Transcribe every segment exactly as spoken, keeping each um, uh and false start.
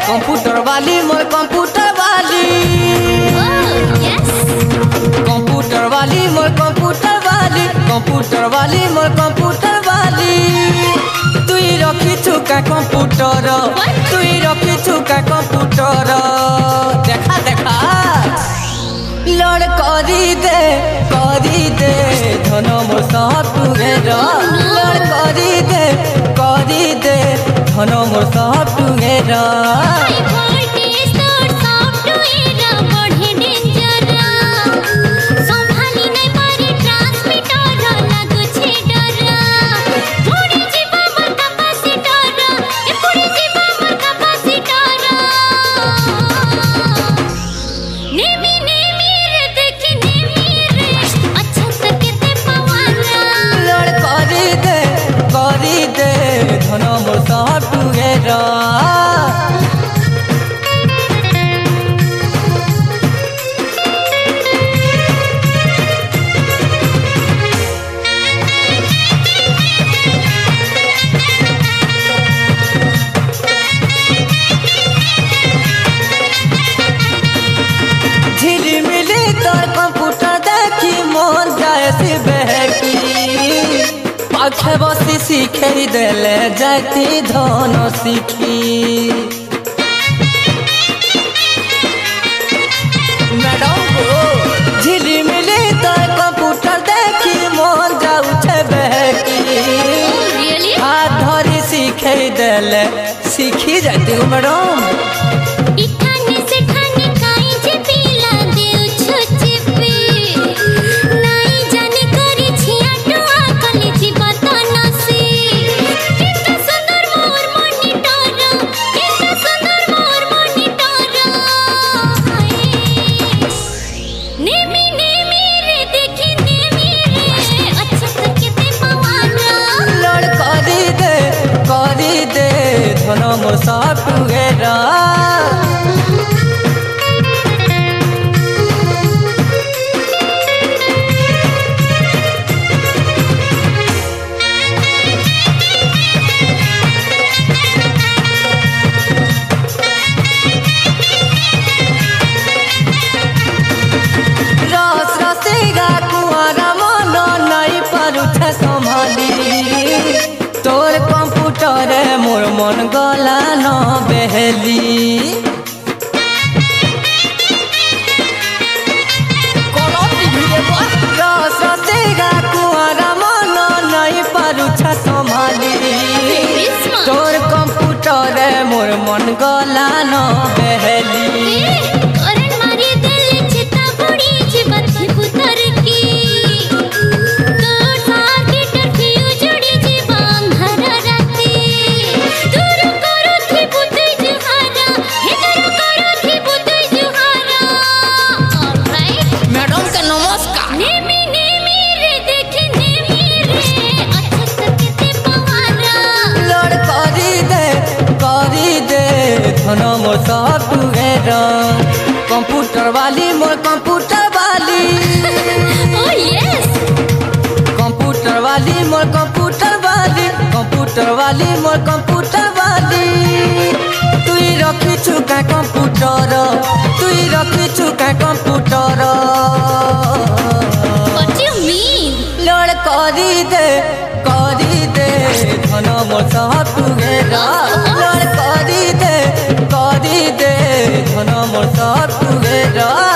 Computer वाली मोर computer वाली कंप्यूटर वाली मोर कंप्यूटर वाली कंप्यूटर वाली मोर कंप्यूटर वाली तुई रखी छुका कंप्यूटर तुई रखी छुका कंप्यूटर देखा देखा लड़ करी दे करी दे धन मोर सॉफ्टवेयर लड़ करी दे करी दे धन मोर सॉफ्टवेयर धन मोर सॉफ्टवेयर झिलिमिली तोर कंप्यूटर देखी मन जाए से बहकी पाखे बसी सीखे देले जाती धन सीखी मैडम को झिलिमिली तोर कंप्यूटर देखी मन जाऊ छे बहकी हाथ धरी सीखे देले सीखी जाती हूँ मैडम धन मोर सॉफ्टवेयर रस रसेगा कुआरा मन नहीं पर उठे संभाली तोर कंप्यूटर मोर मन गला न बहली रस रसेगा कुआरा मन नहीं पर उठा संभाली तोर कंप्यूटर मोर मन गला न बहली धन मोर सॉफ्टवेयर कंप्यूटर वाली मोर कंप्यूटर वाली oh yes कंप्यूटर वाली मोर कंप्यूटर वाली कंप्यूटर वाली मोर कंप्यूटर वाली तुई रखी छुका कंप्यूटर तुई रखी छुका कंप्यूटर what you mean लड़ करी दे करी दे धन मोर सॉफ्टवेयर लड़ करी दे करी दे धन मोर सॉफ्टवेयर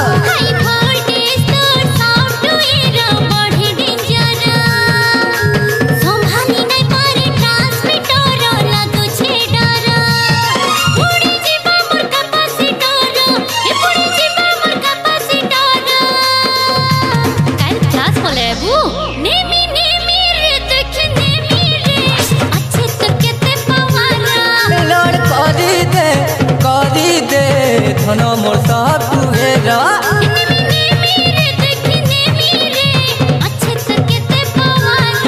धन मोर सॉफ्टवेयर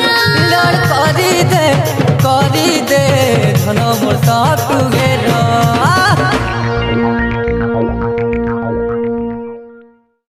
लड़ करी दे करी दे धन मोर सॉफ्टवेयर।